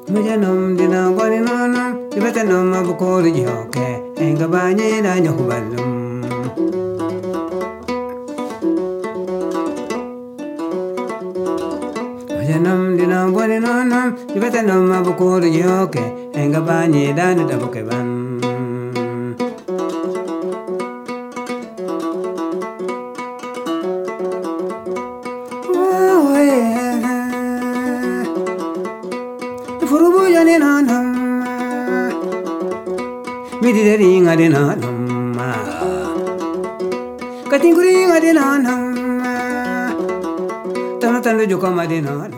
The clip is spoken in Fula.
Mujanum dina boni nonum, ibatanum abukori joke, engabanye na nyokubalum. Mujanum dina boni nonum, ibatanum abukori joke, engabanye na dabukeban. Furubu jani nanam, midiri ngadi nanam, katinguri ngadi nanam, tanu tanu jukam adi nanam.